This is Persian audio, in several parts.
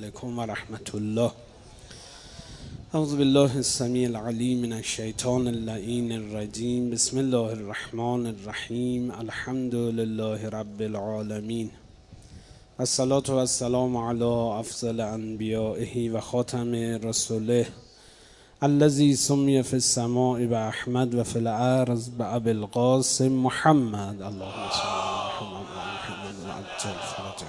علیکم و رحمت الله. اعوذ بالله السمیع العلیم من الشیطان اللعین الرجیم. بسم الله الرحمن الرحیم. الحمد لله رب العالمین. الصلاة و السلام علی افضل انبیائه و خاتم رسوله الذی سمی فی السماء باحمد و فی الارض بابی القاسم محمد. اللهم صل علی محمد و آل محمد و عجل فرجه.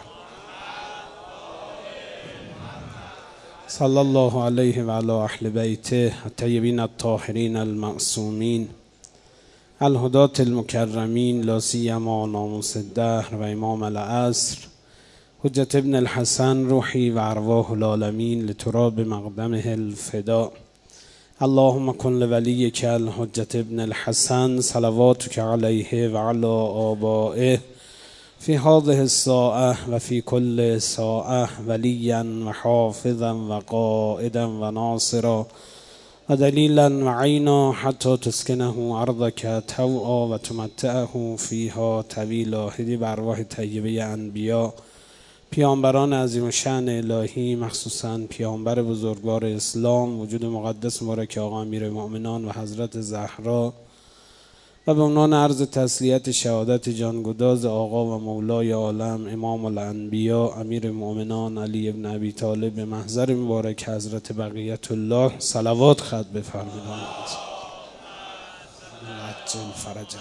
صلی الله علیه و علی اهل بیته الطیبین الطاهرین المعصومین الهداة المکرمین، لا سیما ناموس الدهر و امام العصر حجت ابن الحسن روحی و ارواح العالمین لتراب مقدمه الفداء. اللهم کن لولیک الحجت ابن الحسن صلواتک علیه و علی آبائه فی هذه الساعة و فی کل ساعة ولیا و حافظا و قائدا و ناصرا و دلیلا و عینا حتی تسکنه ارضک طوعا و تمتعه فیها طویلا. هدی بر ارواح طیبه انبیا، پیامبران عظیم شأن الهی، مخصوصا پیامبر بزرگوار اسلام وجود مقدس مبارک آقا امیرالمؤمنین و حضرت زهرا، و به عنوان عرض تسلیت شهادت جانگداز آقا و مولای عالم امام الانبیا امیرالمؤمنین علی ابن ابی طالب به محضر مبارک حضرت بقیت الله صلوات خط بفرمایید. عجل فرجه.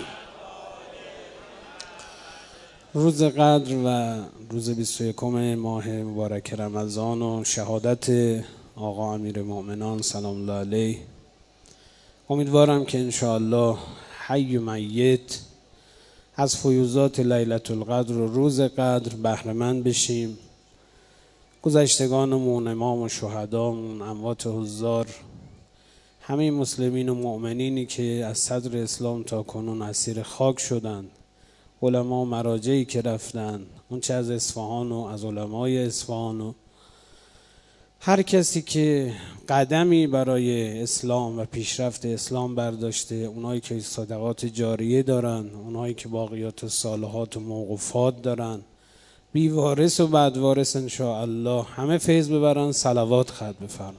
روز قدر و روز 21 ماه مبارک رمضان و شهادت آقا امیرالمؤمنین سلام الله علیه، امیدوارم که انشاءالله حی و میت از فیوضات لیلة القدر و روز قدر بهره‌مند بشیم. گذشتگانمون، امام و شهدامون، اموات حضار، همه مسلمین و مؤمنینی که از صدر اسلام تا کنون اسیر خاک شدند، علما و مراجعی که رفتن، اون چه از اصفهان و از علمای اصفهان و هر کسی که قدمی برای اسلام و پیشرفت اسلام برداشته، اونایی که صدقات جاریه دارن، اونایی که باقیات و صالحات و موقوفات دارن، بیوارث و بدوارث انشاءالله همه فیض ببرن. صلوات خط بفرمایید.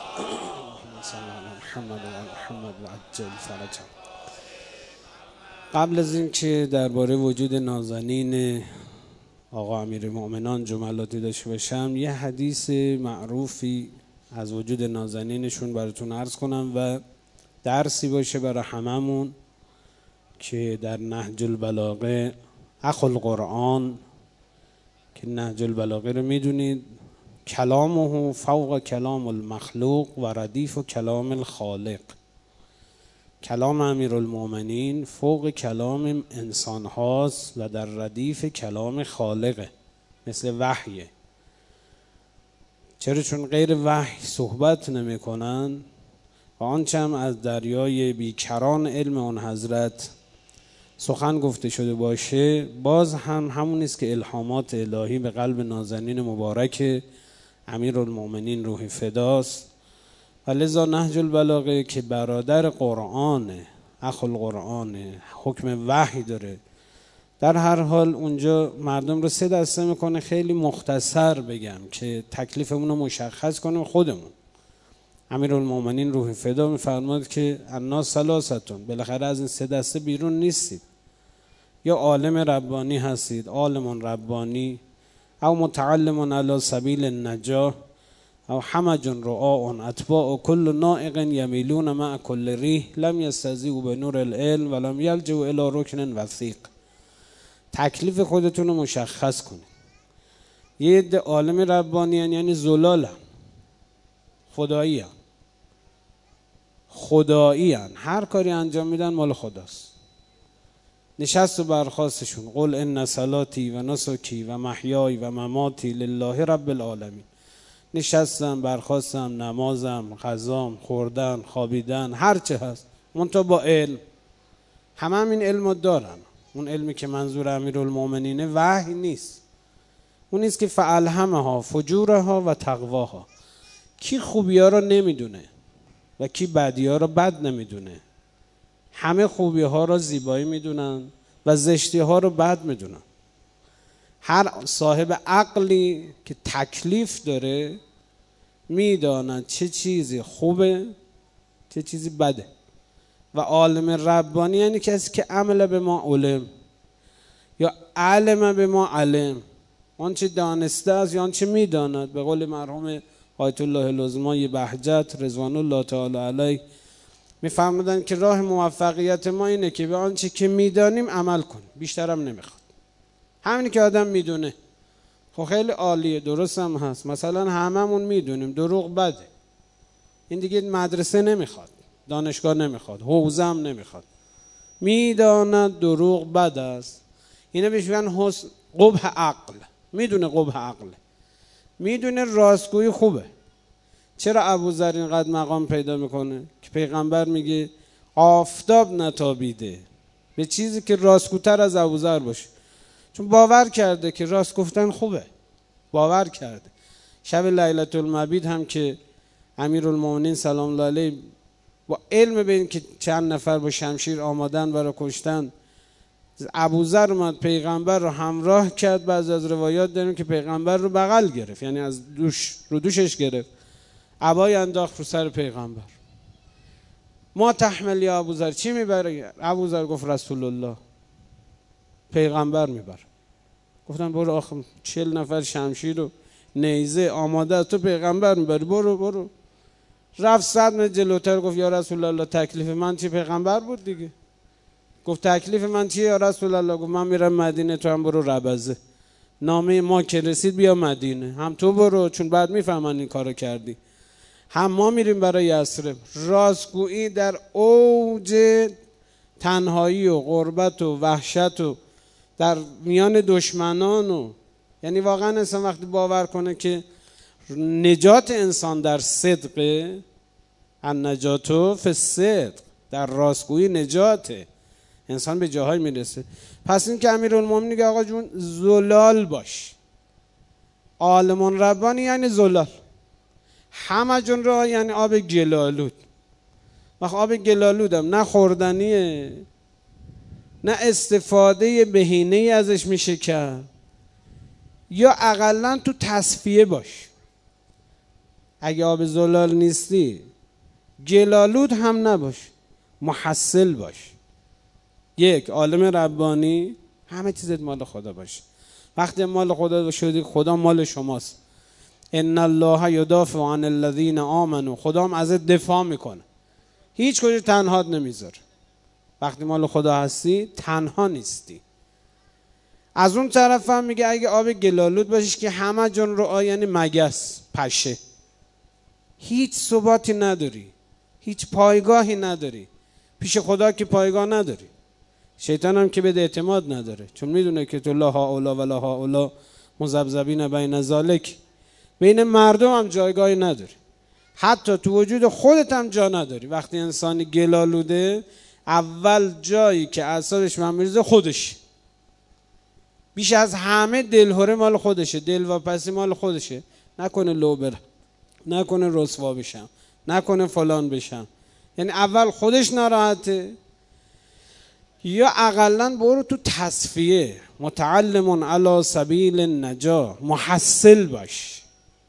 محمد و محمد و عجل فرجه. قبل از این که درباره وجود نازنین آقا امیرالمؤمنین جملاتی داشته باشم، یه حدیث معروفی از وجود نازنینشون براتون عرض کنم و درسی باشه برای هممون که در نهج البلاغه اخو القرآن، که نهج البلاغه رو میدونید کلامه فوق کلام المخلوق و ردیف کلام الخالق. کلام امیرالمؤمنین فوق کلام انسان هاست و در ردیف کلام خالقه، مثل وحیه. چرا؟ چون غیر وحی صحبت نمی کنن و آنچه هم از دریای بیکران علم آن حضرت سخن گفته شده باشه باز هم همون است که الهامات الهی به قلب نازنین مبارک امیرالمؤمنین روح فداست. و لذا نهج البلاغه که برادر قرآنه، اخو القرآنه، حکم وحی داره، در هر حال اونجا مردم رو 3 دسته میکنه. خیلی مختصر بگم که تکلیفمون رو مشخص کنیم خودمون. امیرالمؤمنین روح فدا میفرماد که الناس ثلاثتون، بالاخره از این 3 دسته بیرون نیستید. یا عالم ربانی هستید، عالم ربانی، او متعلم علی سبیل النجاح، او حمج رعاء اتباع کل نائق یمیلون مع کل ریح لم یستضیئوا بنور العلم ولم یلجؤوا الی رکن وثیق. تکلیف خودتون رو مشخص کنید. یه عده عالم ربانیان یعنی زلال خداییان، هر کاری انجام میدن مال خداست. نشست و برخاستشون قل ان صلاتی و نسکی و محیای و مماتی لله رب العالمین. نشستم، برخواستم، نمازم، غذام، خوردن، خوابیدن، هر چه هست منتها با علم. همه این علم دارن. اون علمی که منظور امیرالمؤمنینه وحی نیست، اون نیست که فالهمها فجورها و تقواها. کی خوبی ها رو نمیدونه و کی بدی ها رو بد نمیدونه. همه خوبی ها رو زیبایی میدونن و زشتی ها رو بد میدونن. هر صاحب عقلی که تکلیف داره میداند چه چیزی خوبه چه چیزی بده. و عالم ربانی یعنی کسی که عمل به ما علم یا علم به ما علم، آنچه دانسته است یا آنچه میداند. به قول مرحوم آیت الله العظما بهجت رضوان الله تعالی علیه میفرمودن که راه موفقیت ما اینه که به آنچه که میدانیم عمل کنیم، بیشترم نمیخواد. همینی که آدم میدونه خب خیلی عالیه، درست هم هست. مثلا هممون میدونیم دروغ بده، این دیگه مدرسه نمیخواد، دانشگاه نمیخواد، حوزه هم نمیخواد. میداند دروغ بد است، اینا بهش میگن قبح عقل. میدونه قبح عقل، میدونه راستگویی خوبه. چرا ابوذر اینقدر مقام پیدا میکنه که پیغمبر میگه آفتاب نتابیده به چیزی که راستگوتر از ابوذر باشه؟ چون باور کرده که راست گفتن خوبه، باور کرده. شب لیلة المبید هم که امیرالمومنین سلام الله علیه با علم به این که چند نفر با شمشیر آمادن برای کشتن، ابوذر اومد پیغمبر رو همراه کرد. بعض از روایات داریم که پیغمبر رو بغل گرفت، یعنی از دوشش گرفت، عبای انداخت رو سر پیغمبر. ما تحمل یا ابوذر، چی میبره؟ ابوذر گفت رسول الله، پیغمبر میبره. گفتن برو آخه 40 نفر شمشیر و نیزه آماده است، تو پیغمبر میبری، برو. رفت 100 متر جلوتر، گفت یا رسول الله تکلیف من چی؟ پیغمبر بود دیگه. گفت تکلیف من چیه یا رسول الله؟ گفت من میرم مدینه، تو هم برو ربزه. نامه ما که رسید بیا مدینه، هم تو برو چون بعد میفهمن این کارو کردی، هم ما میریم برای یثرب. راستگویی در اوج تنهایی و غربت و وحشت و در میان دشمنان و یعنی واقعا انسان وقتی باور کنه که نجات انسان در صدقه، النجات فی الصدق، در راستگویی نجاته، انسان به جاهای میرسه. پس این که امیرالمومنین میگه آقا جون زلال باش. عالمان ربانی یعنی زلال. همه جون را یعنی آب گلالود. وقت آب گلالود هم نه خوردنیه نه استفاده بهینه‌ای ازش میشه کرد، یا اقلا تو تصفیه باش. اگه آب زلال نیستی گلالود هم نباش، محصل باش. یک عالم ربانی همه چیزت مال خدا باشه. وقتی مال خدا شدی خدا مال شماست. ان الله یدافع عن الذین آمنوا، خدا هم ازت دفاع میکنه، هیچ کجا تنهات نمیذاره. وقتی مال خدا هستی تنها نیستی. از اون طرف هم میگه اگه آب گلالود باشیش که همه جون رو یعنی مگس، پشه، هیچ ثباتی نداری، هیچ پایگاهی نداری، پیش خدا که پایگاه نداری، شیطان هم که به اعتماد نداره، چون میدونه که تو لا هاولا ولا هاولا مذبذبین بین ذالک، بین مردم هم جایگاهی نداری، حتی تو وجود خودت هم جا نداری. وقتی انسانی گلالوده اول جایی که اعصابش میریزه خودش، بیش از همه دلهره مال خودشه، دلواپسی مال خودشه. نکنه لو برم، نکنه رسوا بشم، نکنه فلان بشم، یعنی اول خودش ناراحته. یا اقلا برو تو تصفیه، متعلم علی سبیل النجا، محصل باش.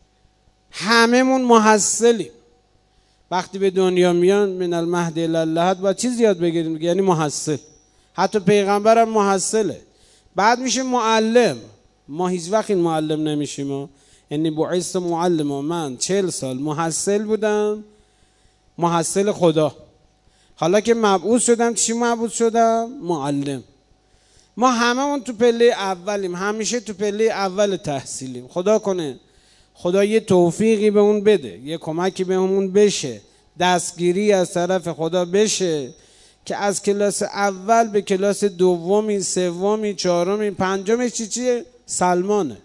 همه من محصلیم. وقتی به دنیا میان من المهد الی اللحد باید چیز یاد بگیریم، یعنی محصل. حتی پیغمبرم محصله، بعد میشه معلم. ما هیچ وقت این معلم نمیشیم. یعنی بعثت معلم، من 40 سال محصل بودم، محصل خدا. حالا که مبعوث شدم چی مبعوث شدم؟ معلم. ما هممون تو پله اولیم، همیشه تو پله اول تحصیلیم. خدا کنه خدا یه توفیقی به اون بده، یه کمکی به اون بشه، دستگیری از طرف خدا بشه که از کلاس اول به کلاس دومی، سومی، چهارمی، پنجمی چیه؟ سلمانه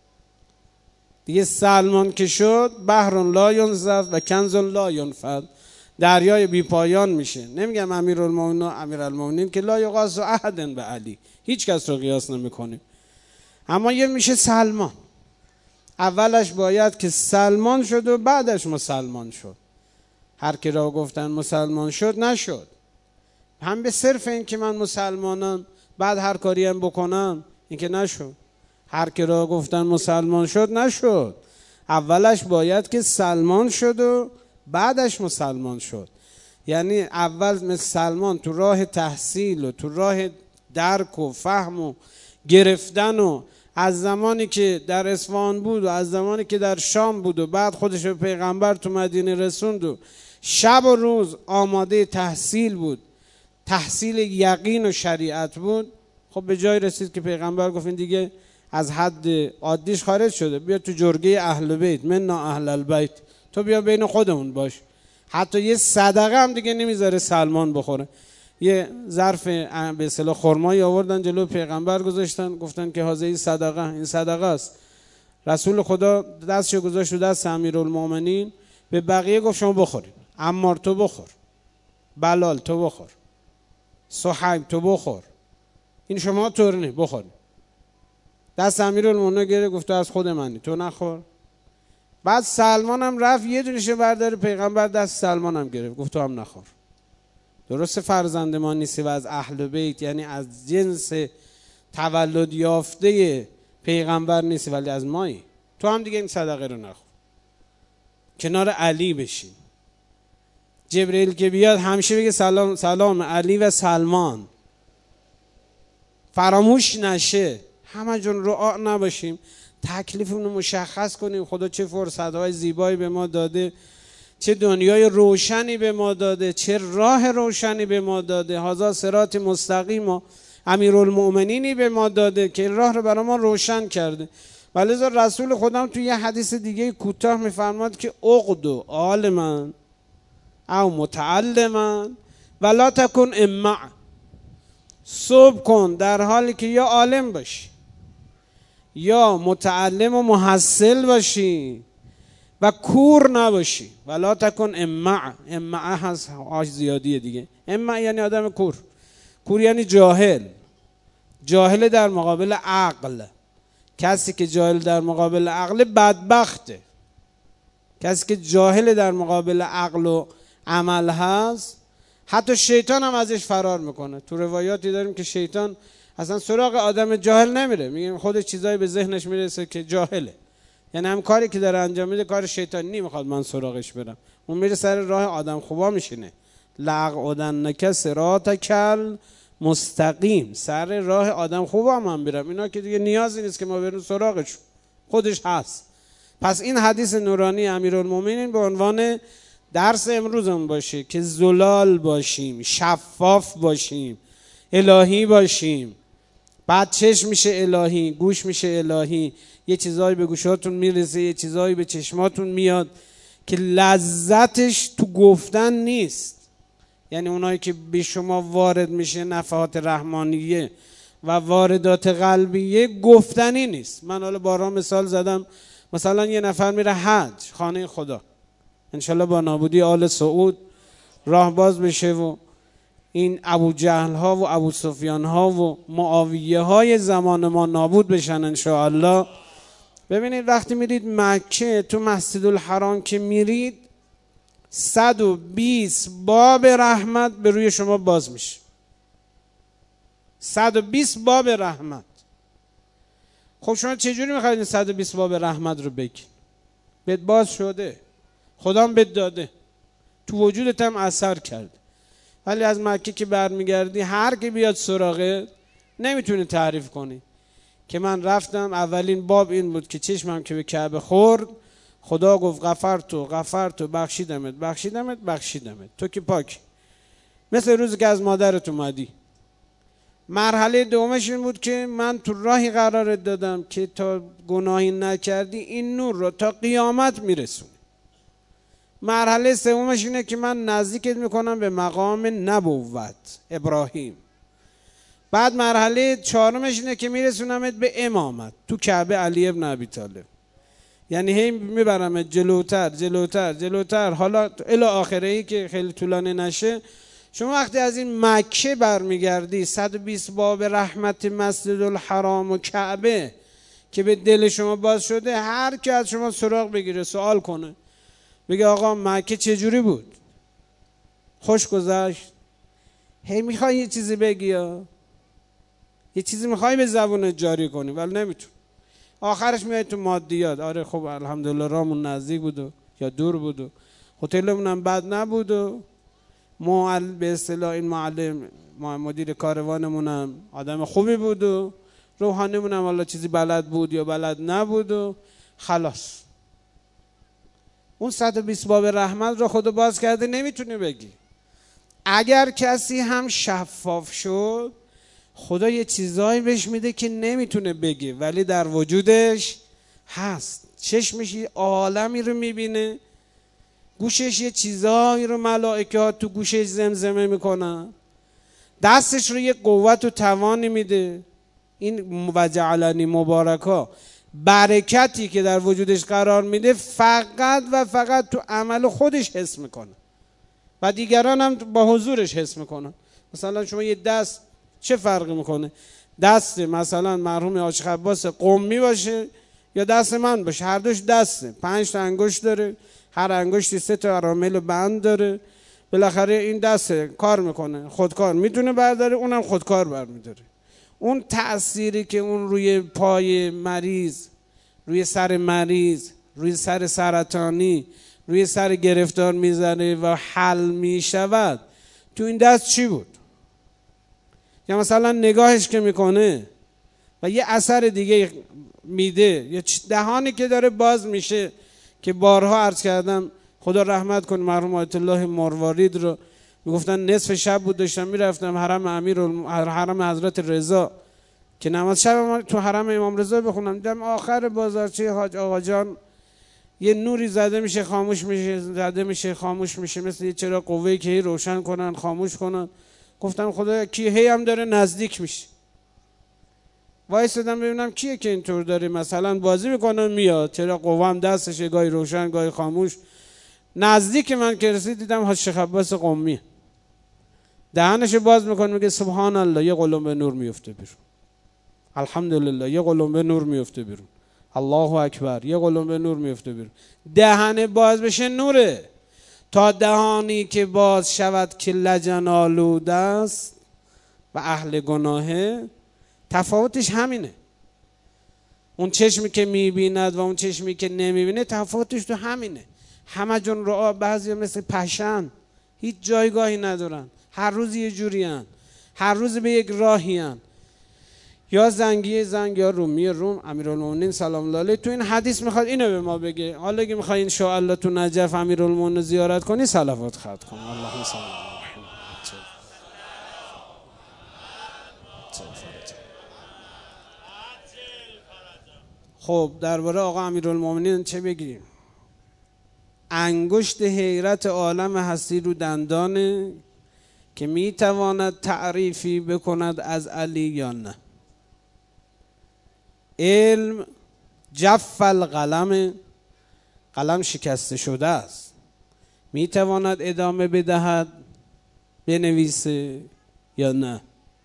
دیگه. سلمان که شد بحر لا ینضب و کنز لا ینفد، دریای بی پایان میشه. نمیگم امیرالمومنین که لا یقاس احد به علی، هیچ کس رو قیاس نمیکنیم، اما یه میشه سلمان. اولش باید که سلمان شد و بعدش مسلمان شد. هر کی را گفتن مسلمان شد نشد. هم به صرف این که من مسلمانم بعد هر کاری هم بکنم این که نشد. هر که را گفتن مسلمان شد نشد. اولش باید که سلمان شد و بعدش مسلمان شد. یعنی اول مثل سلمان تو راه تحصیل و تو راه درک و فهم و گرفتن و از زمانی که در اصفهان بود و از زمانی که در شام بود و بعد خودش به پیغمبر تو مدینه رسوند و شب و روز آماده تحصیل بود، تحصیل یقین و شریعت بود. خب به جای رسید که پیغمبر گفت این دیگه از حد عادیش خارج شده، بیا تو جرگه اهل بیت، منا اهل البیت، تو بیا بین خودمون باش. حتی یه صدقه هم دیگه نمیذاره سلمان بخوره. یه ظرف به اصطلاح خرمایی آوردن جلو پیغمبر گذاشتن، گفتن که حاضر این صدقه، این صدقه است. رسول خدا دستشو گذاشت رو دست امیرالمومنین، به بقیه گفت شما بخورید. عمار تو بخور، بلال تو بخور، صهیب تو بخور، این شما طور نی بخورید. دست امیرالمومنین گرفت گفت تو از خود منی، تو نخور. بعد سلمان هم رفت یه دونیشه برداره، پیغمبر دست سلمان هم گرفت گفت تو هم نخور. درست فرزند ما نیستی و از اهل بیت، یعنی از جنس تولد یافته پیغمبر نیستی ولی از مایی، تو هم دیگه این صدقه رو نخور، کنار علی بشین. جبرئیل که بیاد همیشه بگه سلام سلام علی و سلمان، فراموش نشه. همه جون رعا نباشیم، تکلیفمون رو مشخص کنیم. خدا چه فرصت‌های زیبایی به ما داده، چه دنیای روشنی به ما داده، چه راه روشنی به ما داده. هذا صراط مستقیم و امیرالمؤمنینی به ما داده که این راه رو برای ما روشن کرده. ولذا رسول خودم توی یه حدیث دیگه کوتاه میفرماد که اقدو عالما او متعلما ولا تکن امع. صبح کن در حالی که یا عالم باشی یا متعلم و محصل باشی و کور نباشی. ولا تکن امع. امع هست آش زیادیه دیگه. امع یعنی آدم کور. کور یعنی جاهل. جاهل در مقابل عقل. کسی که جاهل در مقابل عقل بدبخته. کسی که جاهل در مقابل عقل و عمل هست، حتی شیطان هم ازش فرار میکنه. تو روایاتی داریم که شیطان اصلا سراغ آدم جاهل نمیره، میگه خودش چیزایی به ذهنش میرسه که جاهله. یعنی هم کاری که داره انجام میده کار شیطانی، نمیخواد من سراغش برم. اون میره سر راه آدم خوبا میشینه. لقعدنک صراطک مستقیم، سر راه آدم خوبا من برم. اینا که دیگه نیازی نیست که ما بریم سراغش، خودش هست. پس این حدیث نورانی امیرالمومنین به عنوان درس امروزمون باشه که زلال باشیم، شفاف باشیم، الهی باشیم. بعد چشم میشه الهی، گوش میشه الهی. یه چیزایی به گوشاتون میرسه، یه چیزایی به چشماتون میاد که لذتش تو گفتن نیست. یعنی اونایی که به شما وارد میشه نفحات رحمانیه و واردات قلبیه گفتنی نیست. من حالا بارها مثال زدم، مثلا یه نفر میره حج، خانه خدا، انشالله با نابودی آل سعود راه باز بشه و این ابو جهل ها و ابو سفیان ها و معاویه های زمان ما نابود بشن انشاءالله. ببینید وقتی میرید مکه تو مسجد الحرام که میرید 120 باب رحمت به روی شما باز میشه. 120 باب رحمت. خب شما چجوری میخواید 120 باب رحمت رو بگین؟ بهت باز شده، خدا هم بهت داده، تو وجودت هم اثر کرده. ولی از مکه که برمیگردی هر کی بیاد سراغت نمیتونی تعریف کنی که من رفتم اولین باب این بود که چشمم که به کعبه خورد خدا گفت غفرت و بخشیدمت تو که پاکی. مثل روزی که از مادرت اومدی. مرحله دومش این بود که من تو راهی قرارت دادم که تا گناهی نکردی این نور رو تا قیامت میرسونی. مرحله سومش اینه که من نزدیکت میکنم به مقام نبوت ابراهیم. بعد مرحله چهارمش اینه که میرسونمت به امامت تو کعبه علی ابن ابی طالب. یعنی هی میبرمت جلوتر حالا الی آخره ای که خیلی طولانی نشه. شما وقتی از این مکه برمیگردی 120 باب رحمت مسجد الحرام و کعبه که به دل شما باز شده، هر کی از شما سراغ بگیره سوال کنه بگه آقا مکه چجوری بود؟ خوش گذشت؟ هی میخوای یه چیزی بگی یا یه چیزی میخوای به زبونت جاری کنی ولی نمیتون. آخرش میای تو مادیات. آره خب الحمدلله رامون نزدیک بود یا دور بود، هتلمون هم بد نبود و به اصطلاح این معلم مدیر کاروانمون هم آدم خوبی بود و روحانیمون هم والا چیزی بلد بود یا بلد نبود و خلاص. اون 120 باب رحمت رو خدا باز کرده، نمیتونی بگی. اگر کسی هم شفاف شد، خدا یه چیزایی بهش میده که نمیتونه بگه ولی در وجودش هست. چشمش یه عالمی رو میبینه، گوشش یه چیزایی رو ملائکه ها تو گوشش زمزمه میکنن، دستش رو یه قوت و توانی میده. این وجعلنی مبارکا، برکتی که در وجودش قرار میده فقط و فقط تو عمل خودش حس میکنه و دیگران هم با حضورش حس میکنن. مثلا شما یه دست چه فرقی میکنه؟ دست مثلا مرحوم عاشق عباس قمی باشه یا دست من باشه، هر دوش دسته، 5 تا انگشت داره، هر انگشتی 3 تا ارامل و بند داره. بالاخره این دست کار میکنه، خودکار میتونه برداره، اونم خودکار برمیداره. اون تأثیری که اون روی پای مریض، روی سر مریض، روی سر سرطانی، روی سر گرفتار میزنه و حل میشود، تو این دست چی بود؟ یا مثلا نگاهش که میکنه و یه اثر دیگه میده، یا دهانی که داره باز میشه که بارها عرض کردم خدا رحمت کنه مرحوم آیت الله مروارید رو، میگفتن نصف شب بود داشتم میرفتم حرم حضرت رضا که نماز شب تو حرم امام رضا بخونم، دیدم آخر بازارچه حاج آقا جان یه نوری زده میشه خاموش میشه، زده میشه خاموش میشه، مثل یه چراغ قوه‌ای که روشن کنن خاموش کنن. گفتم خدا کی هی هم داره نزدیک میشه. وایسادم ببینم کیه که اینطور داره مثلا بازی میکنه میاد، چراغ قوه هم دستشه، گاهی روشن گاهی خاموش. نزدیک من که رسید دیدم حاج شیخ عباس قمی، دهنشو باز میکنه میگه سبحان الله، یه قلمبه نور میفته بیرون، الحمدلله یه قلمبه نور میفته بیرون، الله اکبر، یه قلمبه نور میفته بیرون. دهن باز بشه نوره. تا دهانی که باز شود که لجن آلوده است و اهل گناهه، تفاوتش همینه. اون چشمی که میبیند و اون چشمی که نمیبینه تفاوتش تو همینه. همه جون رعا، بعضی مثل پشن هیچ جایگاهی ندارن، هر روز یه جوری هن، هر روز به یک راهی هن. یا زنگی زنگ یا رومی روم. امیرالمومنین سلام الله علیه تو این حدیث میخواد اینو به ما بگه. حالا اگه میخوای ان شاء الله تو نجف امیرالمومنین زیارت کنی صلوات خط کن. اللهم صل علی خب درباره آقا امیرالمومنین چه بگیم؟ انگشت حیرت عالم هستی رو دندانه که میتواند تعریفی بکند از علی یا نه. علم جف القلم، قلم شکسته شده است، میتواند ادامه بدهد بنویسه یا نه؟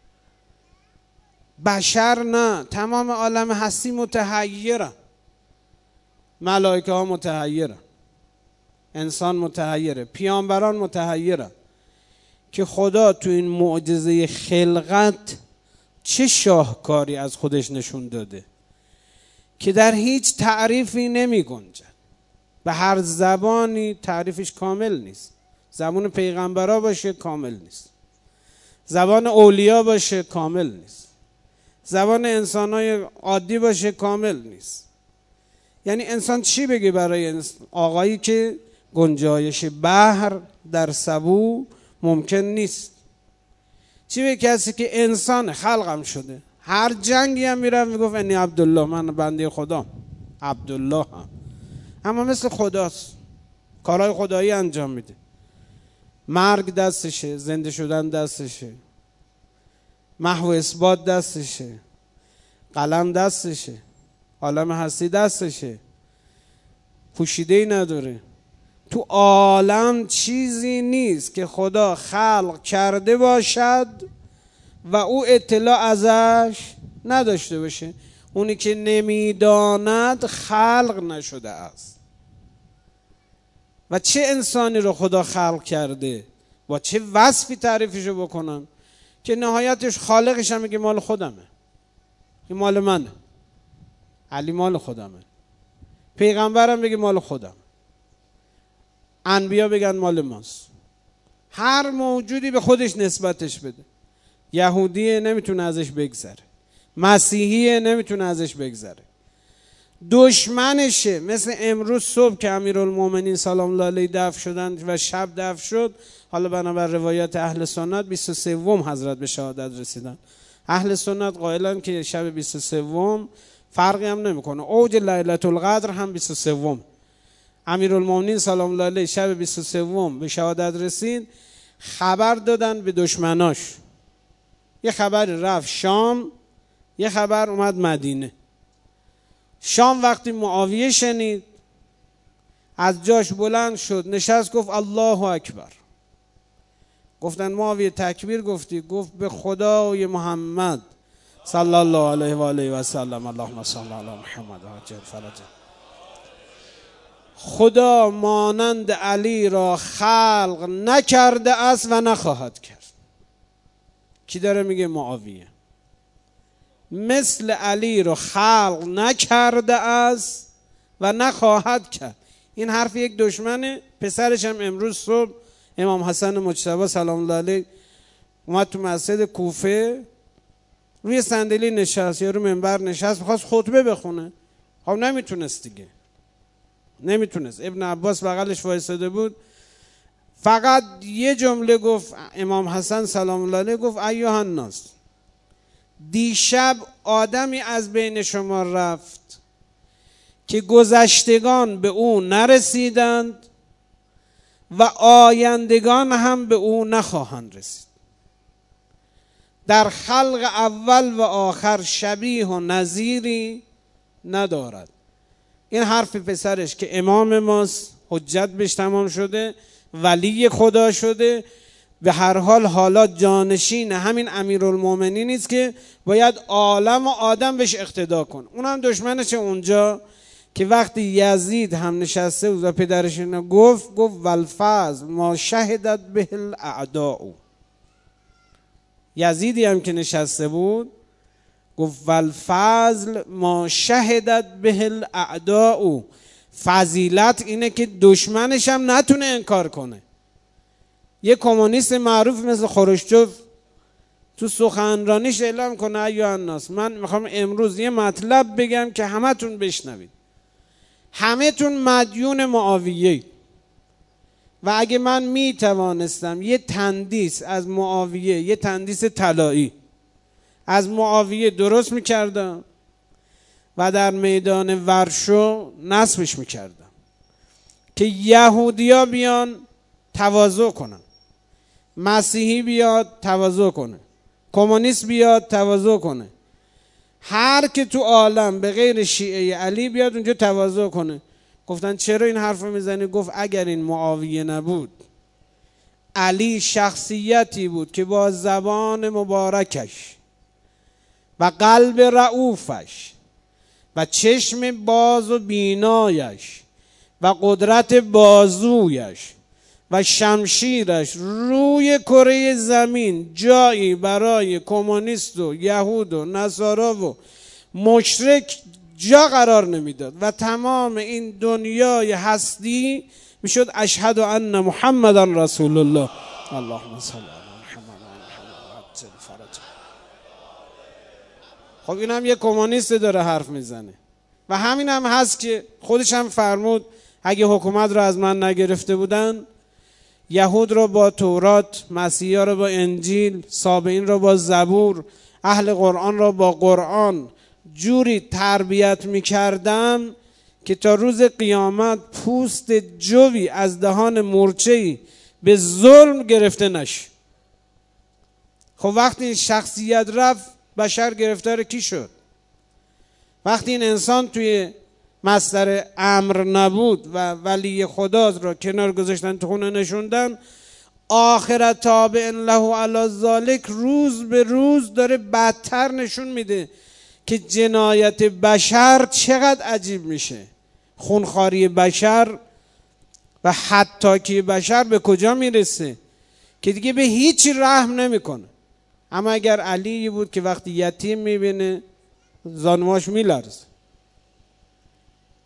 بشر نه، تمام عالم هستی متحیره، ملائکه ها متحیره، انسان متحیره، پیامبران متحیره که خدا تو این معجزه خلقت چه شاهکاری از خودش نشون داده که در هیچ تعریفی نمی گنجد. به هر زبانی تعریفش کامل نیست. زبان پیغمبرا باشه کامل نیست، زبان اولیا باشه کامل نیست، زبان انسانای عادی باشه کامل نیست. یعنی انسان چی بگه برای آقایی که گنجایش بحر در سبو ممکن نیست؟ چی به کسی که انسان خلقم شده، هر جنگی هم میرم میگفت انی عبدالله، من بنده خدا، عبدالله هم، اما مثل خداست، کارهای خدایی انجام میده. مرگ دستشه، زنده شدن دستشه، محو اثبات دستشه، قلم دستشه، عالم هستی دستشه، پوشیده‌ای نداره. تو عالم چیزی نیست که خدا خلق کرده باشد و او اطلاع ازش نداشته باشه. اونی که نمیداند خلق نشده است. و چه انسانی رو خدا خلق کرده، با چه وصفی تعریفشو بکنم که نهایتش خالقش هم میگه مال خودمه، این مال منه. علی مال خودمه، پیغمبرم بگه مال خودم، انبیا بگن مال ماست. هر موجودی به خودش نسبتش بده. یهودیه نمیتونه ازش بگذره، مسیحیه نمیتونه ازش بگذره، دشمنشه. مثل امروز صبح که امیرالمومنین سلام الله علیه دفن شدند و شب دفن شد، حالا بنابر روایات اهل سنت 23 حضرت به شهادت رسیدن. اهل سنت قائلن که شب 23 فرقی هم نمیکنه، اوج لیلة القدر هم 23. امیرالمومنین سلام الله علیه شب 23 به شهادت رسید، خبر دادن به دشمناش. یه خبر رفت شام، یه خبر اومد مدینه. شام وقتی معاویه شنید از جاش بلند شد، نشست گفت الله اکبر. گفتن معاویه تکبیر گفتی؟ گفت به خدای محمد صلی الله علیه و آله و سلم، اللهم صل علی محمد عجل فرجه، خدا مانند علی را خلق نکرده است و نخواهد کرد. کی داره میگه؟ معاویه. مثل علی را خلق نکرده است و نخواهد کرد. این حرف یک دشمنه. پسرش هم امروز صبح امام حسن مجتبی سلام الله علیه اومد تو مسجد کوفه، روی صندلی نشست یا رو منبر نشست، می‌خواست خطبه بخونه. خب نمیتونست دیگه، نمیتونست. ابن عباس بغلش وایساده بود، فقط یه جمله گفت امام حسن سلام الله علیه، گفت ایها الناس، دیشب آدمی از بین شما رفت که گذشتگان به او نرسیدند و آیندگان هم به او نخواهند رسید. در خلق اول و آخر شبیه و نظیری ندارد. این حرف پسرش که امام ماست، حجت بهش تمام شده، ولی خدا شده، به هر حال حالا جانشین همین امیرالمومنین نیست که باید عالم و آدم بهش اقتدا کن. اونم دشمنش اونجا که وقتی یزید هم نشسته بود و پدرش اینو گفت والفضل ما شهدت به الاعداء. یزیدی هم که نشسته بود گفت والفضل ما شهدت به الاعداء. فضیلت اینه که دشمنش هم نتونه انکار کنه. یه کمونیست معروف مثل خروشچوف تو سخنرانیش اعلام کنه ایها الناس، من میخوام امروز یه مطلب بگم که همتون بشنوید، همتون مدیون معاویه، و اگه من میتوانستم یه تندیس از معاویه، یه تندیس طلایی از معاویه درست میکردم و در میدان ورشو نصبش میکردم که یهودیا بیان تواضع کنن، مسیحی بیاد تواضع کنه، کمونیست بیاد تواضع کنه، هر که تو عالم به غیر شیعه علی بیاد اونجا تواضع کنه. گفتن چرا این حرف رو میزنی؟ گفت اگر این معاویه نبود، علی شخصیتی بود که با زبان مبارکش و قلب رؤوفش و چشم باز و بینایش و قدرت بازویش و شمشیرش روی کره زمین جایی برای کمونیست و یهود و نصارا و مشرک جا قرار نمیداد و تمام این دنیای هستی میشد اشهد ان محمدا رسول الله، اللهم صل علی محمد عجل فرجه. خب این هم یه کمونیست داره حرف میزنه و همین هم هست که خودش هم فرمود اگه حکومت رو از من نگرفته بودن، یهود رو با تورات، مسیحی رو با انجیل، سابعین رو با زبور، اهل قرآن رو با قرآن جوری تربیت میکردم که تا روز قیامت پوست جوی از دهان مورچه‌ای به ظلم گرفته نشه. خب وقتی این شخصیت رفت، بشر گرفتار کی شد؟ وقتی این انسان توی مصدر امر نبود و ولی خدا را کنار گذاشتن، تو خونه نشوندن، آخرت تابع له علی ذالک روز به روز داره بدتر نشون میده که جنایت بشر چقدر عجیب میشه، خونخواری بشر و حتاکی بشر به کجا میرسه که دیگه به هیچی رحم نمیکنه. اما اگر علی بود که وقتی یتیم میبینه زانواش میلرزه،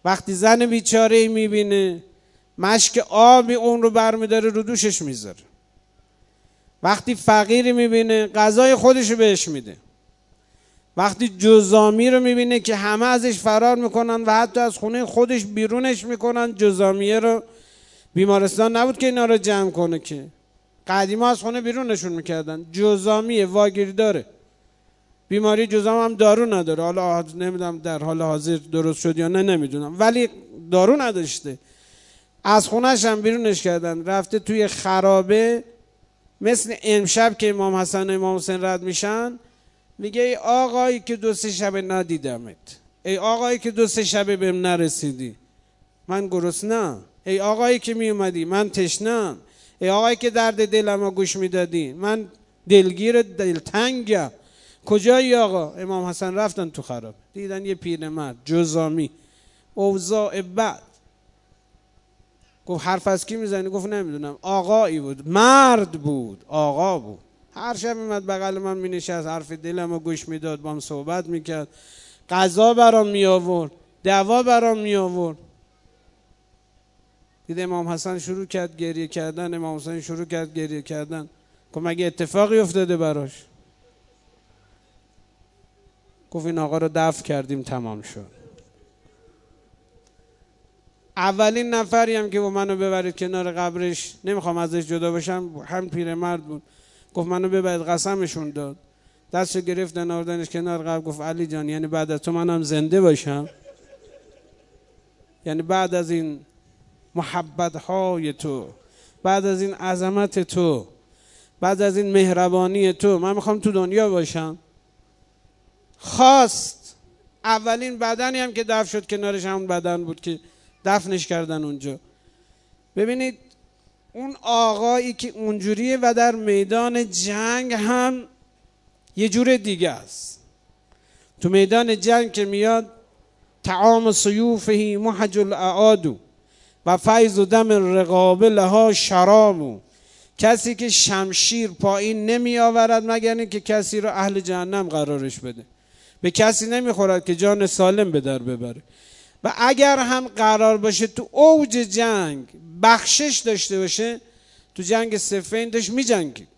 وقتی زن بیچاره‌ای میبینه مشک آبی اون رو برمیداره رو دوشش میذاره. وقتی فقیری میبینه غذای خودش رو بهش میده. وقتی جزامی رو میبینه که همه ازش فرار میکنن و حتی از خونه خودش بیرونش میکنن، جزامیه رو بیمارستان نبود که اینا رو جمع کنه، که قدیما از خونه بیرونشون میکردن. جزامیه، واگیری داره، بیماری جزام هم دارو نداره. حالا نمیدونم در حال حاضر درست شد یا نه، نمیدونم، ولی دارو نداشته. از خونهش هم بیرونش کردن، رفته توی خرابه. مثل امشب که امام حسن و امام حسین رد میشن، میگه ای آقایی که 2-3 شب ندیدمت، ای آقایی که 2-3 شب بهم نرسیدی، من گرسنه‌ام. ای آقایی که میومدی، من تشنه‌ام. ای آقایی که درد دلمو گوش میدادی، من دلگیر دلتنگم. کجایی آقا؟ امام حسن رفتن تو خراب، دیدن یه پیرمرد جزامی، اوضاع بد. گفت حرف از کی میزنی؟ گفت نمیدونم. آقایی بود، مرد بود، آقا بود. هر شب میمد بغل من مینشست، حرف دلمو گوش میداد، با هم صحبت میکرد، غذا برام میآورد، دوا برام میآورد. دید امام حسن شروع کرد گریه کردن، امام حسین شروع کرد گریه کردن. گفت مگه اتفاقی افتاده براش؟ گفت این آقا رو دفن کردیم، تمام شد. اولین نفری هم که گفت منو ببرید کنار قبرش، نمیخوام ازش جدا بشم، هم پیرمرد بود، گفت منو ببرید، قسمشون داد. دستشو گرفتن آوردنش کنار قبر. گفت علی جان، یعنی بعد از تو منم زنده باشم؟ یعنی بعد از این محبت‌های تو، بعد از این عظمت تو، بعد از این مهربانی تو، من میخوام تو دنیا باشم؟ خواست. اولین بدنی هم که دفن شد کنارش همون بدن بود که دفنش کردن اونجا. ببینید اون آقایی که اونجوریه و در میدان جنگ هم یه جور دیگه است. تو میدان جنگ که میاد، طعام سیوفه محج الاعادو و فیض دم الرقاب لها شرابو. کسی که شمشیر پایین نمی آورد مگر اینکه کسی رو اهل جهنم قرارش بده. به کسی نمیخورد که جان سالم به در ببره. و اگر هم قرار باشه تو اوج جنگ بخشش داشته باشه، تو جنگ صفین داشت می جنگید،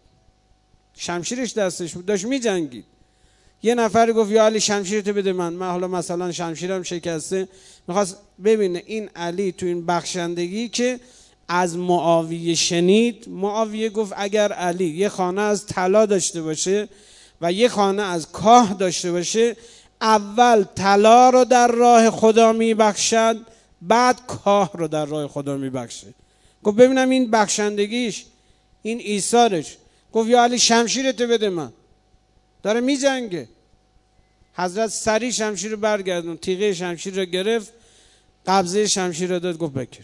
شمشیرش دستش بود، داشت می جنگید. یه نفر گفت یا علی شمشیرتو بده من حالا مثلا شمشیرم شکسته. میخواست ببینه این علی تو این بخشندگی که از معاویه شنید. معاویه گفت اگر علی یه خانه از طلا داشته باشه و یه خانه از کاه داشته باشه، اول طلا رو در راه خدا میبخشد، بعد کاه رو در راه خدا میبخشه. گفت ببینم این بخشندگیش، این ایثارش. گفت یا علی شمشیرتو بده من، داره میجنگه. حضرت سری شمشیر رو برگردون، تیغه شمشیر رو گرفت، قبضه شمشیر رو داد، گفت بکش.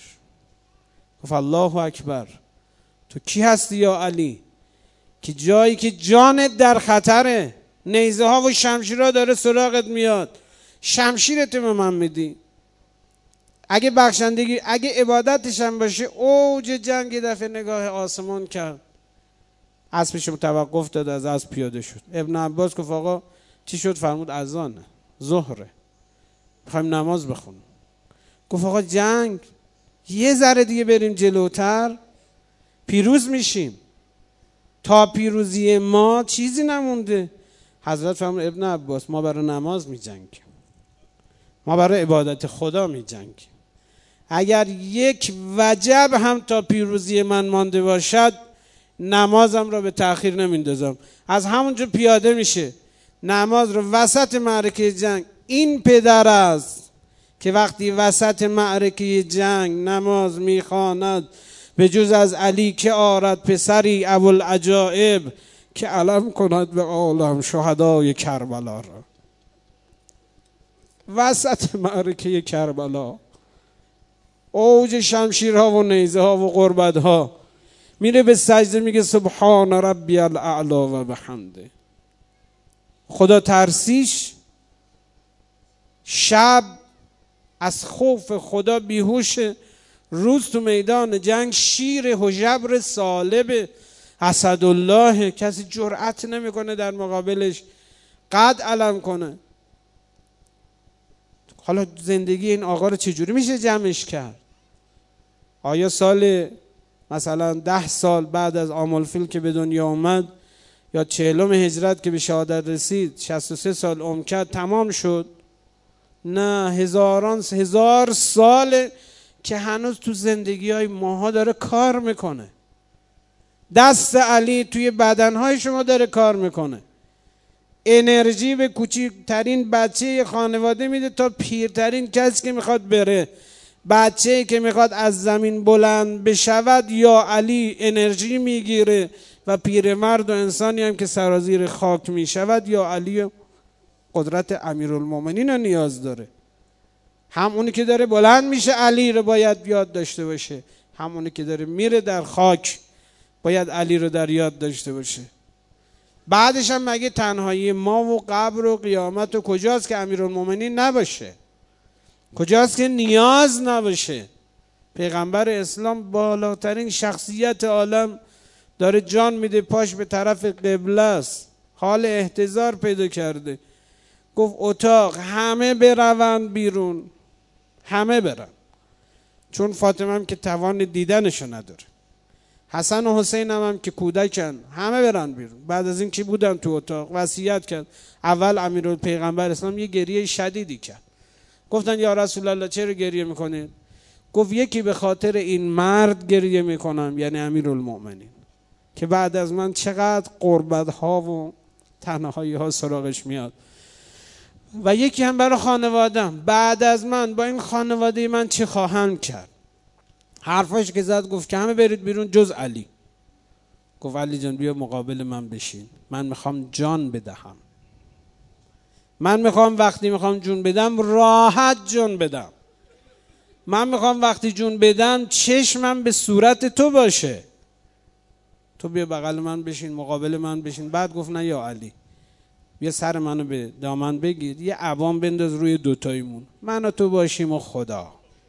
گفت الله اکبر، تو کی هستی یا علی که جایی که جانت در خطره، نیزه ها و شمشیرها داره سراغت میاد، شمشیرت به من میدی؟ اگه بخشندگی، اگه عبادتش هم باشه، اوج جنگ دفعه نگاه آسمان کرد، اسبش توقف داد، از اسب پیاده شد. ابن عباس گفت آقا چی شد؟ فرمود اذانه، ظهره، میخوایم نماز بخونیم. گفت آقا جنگ، یه ذره دیگه بریم جلوتر پیروز میشیم، تا پیروزی ما چیزی نمونده. حضرت فرمود ابن عباس ما برای نماز می جنگیم، ما برای عبادت خدا می جنگیم. اگر یک وجب هم تا پیروزی من مانده باشد، نمازم را به تأخیر نمیندازم. از همونجا پیاده میشه، نماز رو وسط معرکه جنگ. این پدر است که وقتی وسط معرکه جنگ نماز میخواند، به جز از علی که آرد پسری ابوالعجایب، که علم کند به عالم شهدای کربلا را. وسط معرکه کربلا، اوج شمشیرها و نیزه ها و قربت ها، میره به سجده میگه سبحان ربی الاعلا و بحمده. خدا ترسیش شب از خوف خدا بیهوشه، روز تو میدان جنگ شیر حجبر صالب اسدالله، کسی جرأت نمیکنه در مقابلش قد علم کنه. حالا زندگی این آقا رو چجوری میشه جمعش کرد؟ آیا سال مثلا 10 سال بعد از عام الفیل که به دنیا اومد یا 40 هجرت که به شهادت رسید 63 سال عمر کرد تمام شد؟ نه، هزار سال که هنوز تو زندگی های ماها داره کار میکنه. دست علی توی بدنهای شما داره کار میکنه. انرژی به کوچکترین بچه خانواده میده تا پیرترین کسی که میخواد بره. بچه‌ای که میخواد از زمین بلند بشود یا علی انرژی میگیره و پیرمرد و انسانی هم که سرازیر خاک میشود یا علی قدرت امیرالمومنین رو نیاز داره. همونی که داره بلند میشه علی رو باید یاد داشته باشه، همونی که داره میره در خاک باید علی رو در یاد داشته باشه. بعدش هم مگه تنهایی ما و قبر و قیامت و کجاست که امیرالمومنین نباشه؟ کجاست که نیاز نباشه؟ پیغمبر اسلام بالاترین شخصیت عالم داره جان میده، پاش به طرف قبله است، حال احتضار پیدا کرده. گفت اتاق همه بروند بیرون، همه برن، چون فاطمه هم که توان دیدنشو نداره، حسن و حسین هم که کودکن، همه برن بیرون. بعد از این که بودن تو اتاق وصیت کرد. اول امیرالپیغمبر اسلام یه گریه شدیدی کرد. گفتن یا رسول الله چرا گریه میکنید؟ گفت یکی به خاطر این مرد گریه میکنم، یعنی امیرالمومنین، که بعد از من چقدر قربت ها و تنهایی ها سراغش میاد، و یکی هم برای خانوادم، بعد از من با این خانواده من چه خواهم کرد. حرفاش که زد گفت که همه برید بیرون جز علی. گفت علی جان بیا مقابل من بشین، من میخوام جان بدهم، من میخوام وقتی میخوام جون بدم راحت جون بدم، من میخوام وقتی جون بدم چشمم به صورت تو باشه، تو بیا بغل من بشین، مقابل من بشین. بعد گفت نه یا علی بیا سر منو به دامن بگیر، یه عوام بنداز روی دوتاییمون، من و تو باشیم و خدا.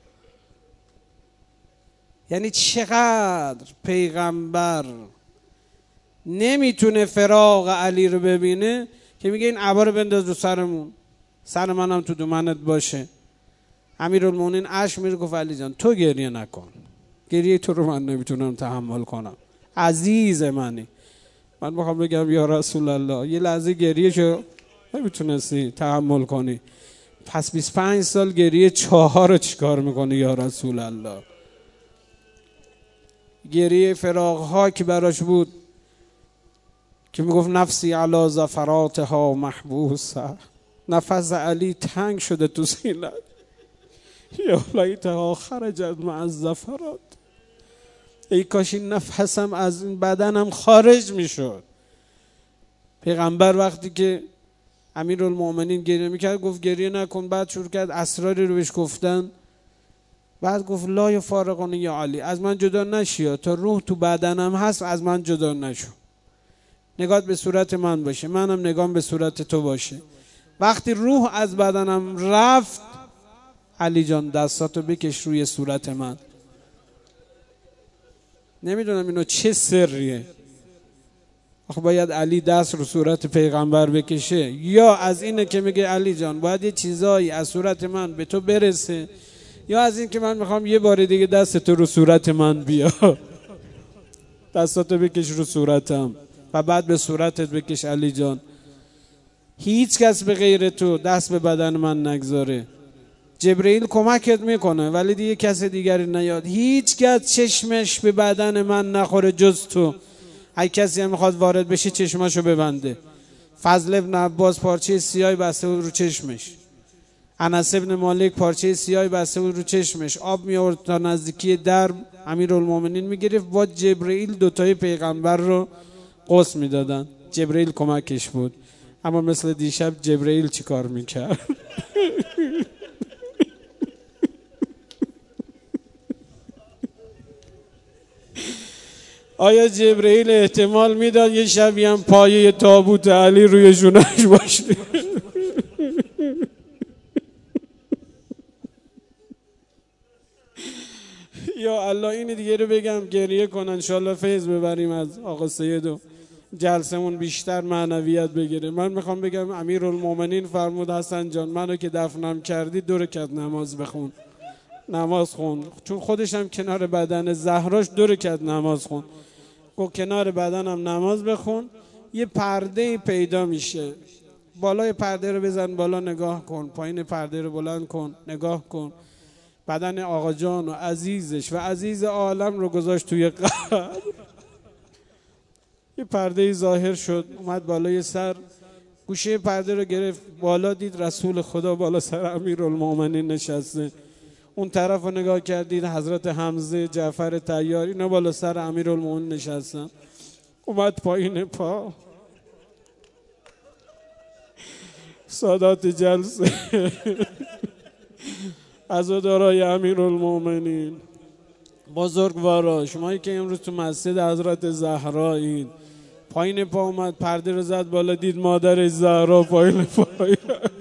یعنی چقدر پیغمبر نمیتونه فراق علی رو ببینه که میگه این عبا رو بنداز رو سرمون، سر منم تو دامنت باشه. امیرالمومنین اشک میره، گفت علی جان تو گریه نکن، گریه تو رو من نمیتونم تحمل کنم، عزیز منی. من میخوام بگم یا رسول الله یه لحظه گریه شو نمیتونستی تحمل کنی، پس 25 سال گریه 4 رو چیکار میکنی یا رسول الله؟ گریه فراق ها که براش بود که میگفت نفسی علی زفراتها محبوسه، نفس علی تنگ شده تو سینه، یا لیتها خرجت مع الزفرات، ای کاش این نفسم از این بدنم خارج میشد. پیغمبر وقتی که امیرالمومنین گریه میکرد گفت گریه نکن. بعد شروع کرد اسراری رو بهش گفتن. بعد گفت لا یفارقنی یا علی، از من جدا نشی، تا روح تو بدنم هست از من جدا نشو، نگات به صورت من باشه، منم نگام به صورت تو باشه. وقتی روح از بدنم رفت علی جان دستاتو بکش روی صورت من. نمیدونم اینو چه سریه، آخه باید علی دست رو صورت پیغمبر بکشه، یا از اینه که میگه علی جان باید یه چیزایی از صورت من به تو برسه، یا از این که من میخوام یه بار دیگه دست تو رو صورت من بیا، دستاتو بکش رو صورتم و بعد به صورتت بکش علی جان. هیچ کس به غیر تو دست به بدن من نگذاره. جبرئیل کمکت میکنه ولی دیگه کس دیگری نیاد. هیچ کس چشمش به بدن من نخوره جز تو. هر کسی هم میخواد وارد بشه چشماشو ببنده. فضل ابن عباس پارچه سیاه بسته بود رو چشمش، انس ابن مالک پارچه سیاه بسته بود رو چشمش، آب می آورد تا نزدیکی درب، امیرالمومنین میگرفت با جبرئیل دوتای پیغمبر رو قسم میدادن. جبرئیل کمکش بود. اما مثل دیشب جبرئیل چی کار میکرد؟ آیا جبرئیل احتمال میداد یه شبی هم پایه تابوت علی روی جونش باشه؟ یا الله این دیگه رو بگم گریه کنن انشالله فیض ببریم از آقا سیدو. جلسمون بیشتر معنویت بگیره. من میخوام بگم امیرالمومنین فرمود حسن جان منو که دفنم کردی 2 رکعت نماز بخون. نماز خون، چون خودش هم کنار بدن زهراش 2 رکعت نماز خون. گفت کنار بدنم نماز بخون، یه پرده پیدا میشه، بالای پرده رو بزن بالا نگاه کن، پایین پرده رو بلند کن نگاه کن. بدن آقا جان و عزیزش و عزیز عالم رو گذاشت توی قبر. یه پرده ظاهر شد، اومد بالای سر، گوشه پرده رو گرفت بالا، دید رسول خدا بالا سر امیرالمومنین نشسته. اون طرف رو نگاه کردید حضرت حمزه جعفر طیار، اینا بالا سر امیرالمومنین نشستن. اومد پایین پا، سادات جلسه عزادارای امیرالمومنین، بزرگوارا، شمایی که امروز تو مسجد حضرت زهرایید، پایین پا اومد پرده رو زد بالا، دید مادر زهرا پایین پا